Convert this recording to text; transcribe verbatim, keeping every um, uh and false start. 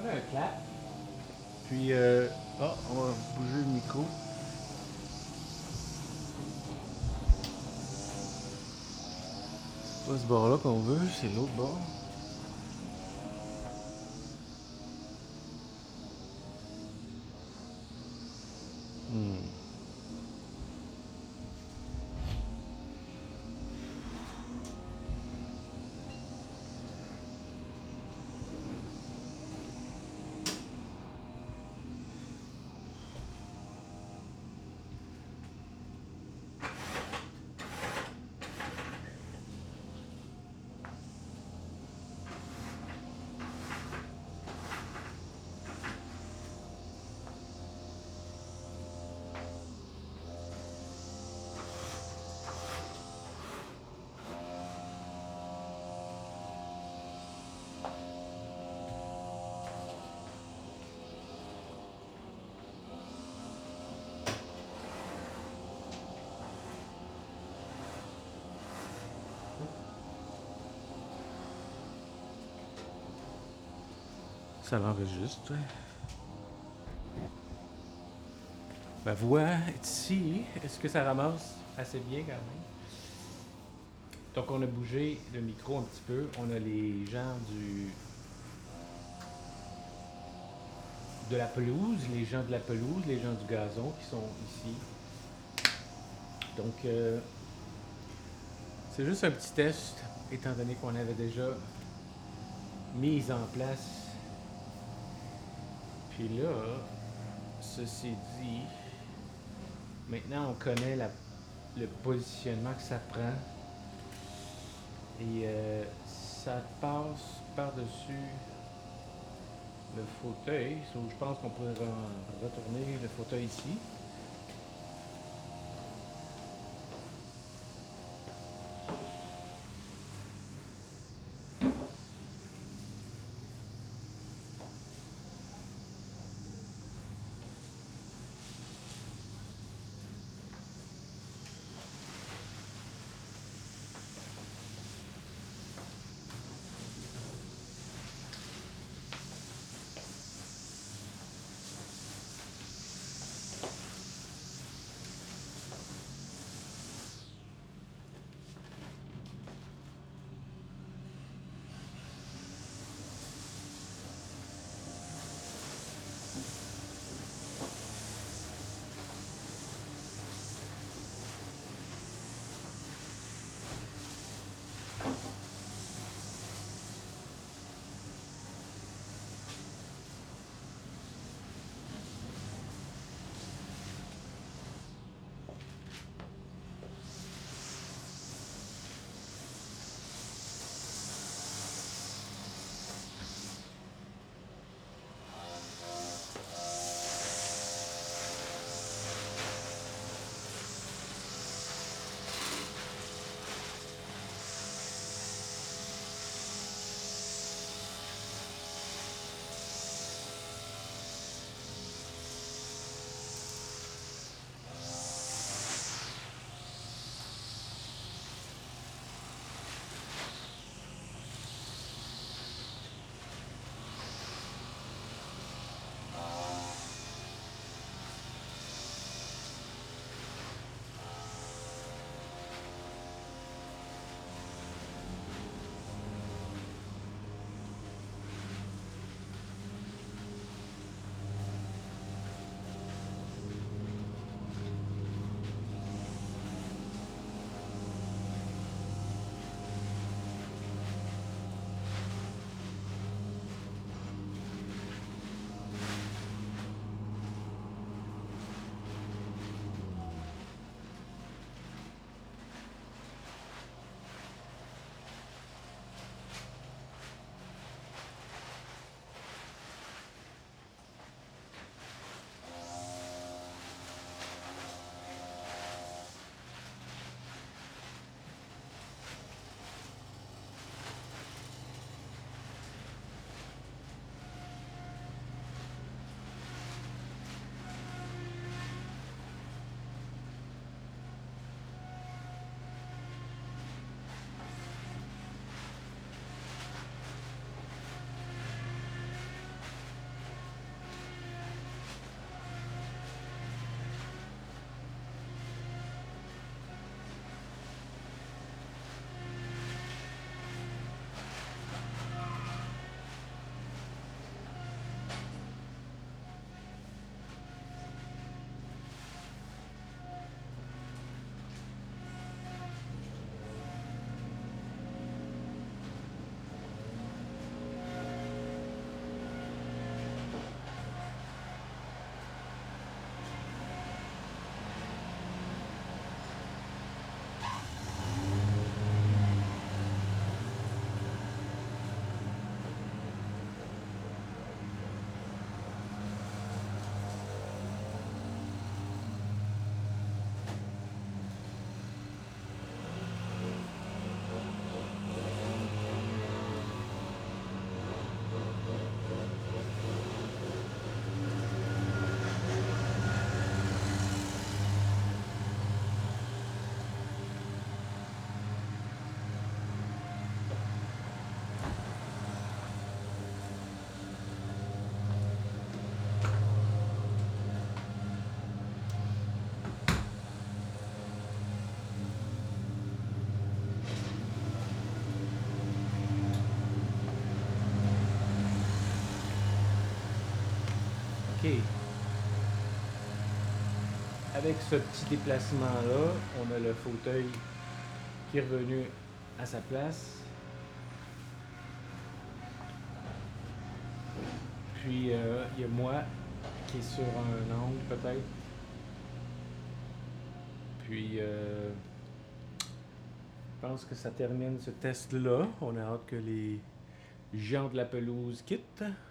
fait un clap. Puis, euh, oh, on va bouger le micro. C'est pas ce bord-là qu'on veut, c'est l'autre bord. Hmm. Ça l'enregistre. Ma voix est ici. Est-ce que ça ramasse assez bien quand même? Donc on a bougé le micro un petit peu. On a les gens du de la pelouse, les gens de la pelouse, les gens du gazon qui sont ici. Donc euh, c'est juste un petit test, étant donné qu'on avait déjà mis en place. Puis là, ceci dit, maintenant on connaît la, le positionnement que ça prend. Et euh, ça passe par-dessus le fauteuil. So, je pense qu'on pourrait re- retourner le fauteuil ici. Avec ce petit déplacement-là, on a le fauteuil qui est revenu à sa place. Puis, il euh, y a moi qui est sur un angle, peut-être. Puis, euh, je pense que ça termine ce test-là. On a hâte que les gens de la pelouse quittent.